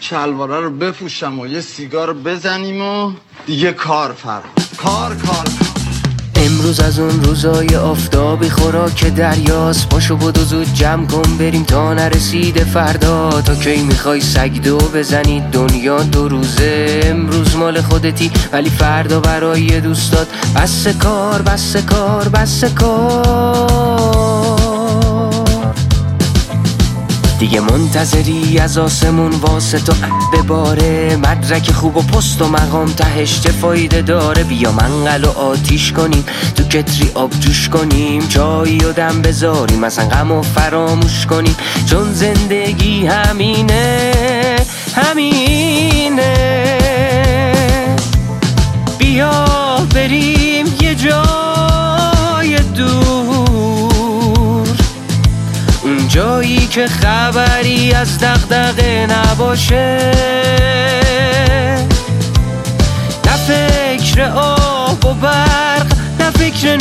شلوارا رو بپوشم و یه سیگار بزنیم و دیگه کار کار. امروز از اون روزای آفتابی خوراک دریاست. پاشو بدو زود جمع کن بریم تا نرسیده فردا. تا کی میخوای سگدو بزنی دنیا دو روزه؟ امروز مال خودتی ولی فردا برای دوستات. بس کار بس کار بس کار. دیگه منتظری از آسمون واسه تو بباره. مدرک خوب و پست و مقام تهش چه فایده داره؟ بیا منقل و آتیش کنیم تو کتری آب جوش کنیم. چایی و دم بذاریم اصلا غم و فراموش کنیم. چون زندگی همینه بیا بریم یه جای دور. اون جایی که خبری از دغدغه نباشه. نه فکر آب و برق نه فکر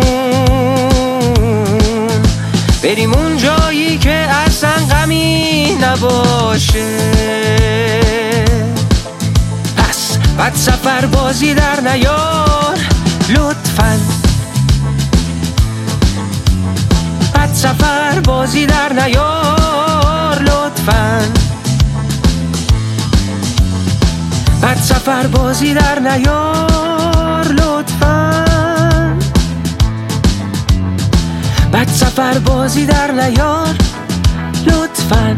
نون. بریم اون جایی که اصلا غمی نباشه. پس بد سفر بازی در نیار لطفاً. بد سفر بازی در نیار لطفاً. بد سفر بازی در نیار لطفاً. بد سفر بازی در نیار لطفاً.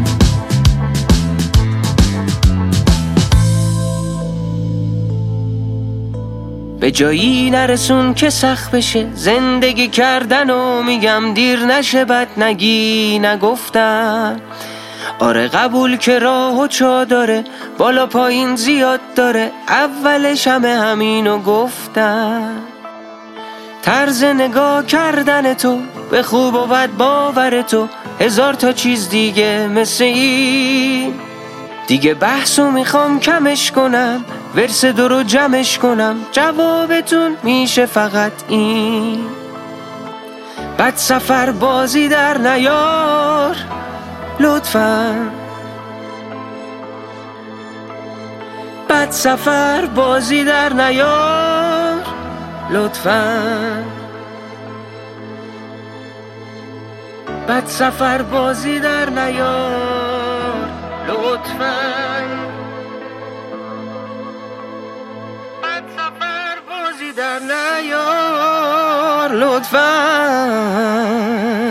به جایی نرسون که سخت بشه زندگی کردن و میگم دیر نشه بد نگی نگفتم. آره قبول که راه و چا داره بالا پایین زیاد داره. اولش همینو گفتم. طرز نگاه کردن تو به خوب و بد باور تو هزار تا چیز دیگه مثل این. دیگه بحثو میخوام کمش کنم ورس دو رو جمعش کنم. جوابتون میشه فقط این. بد سفر بازی در نیار لطفاً. بد سفر بازی در نیار لطفاً. بد سفر بازی در نیار لطفاً. بد سفر بازی در نیار لطفاً.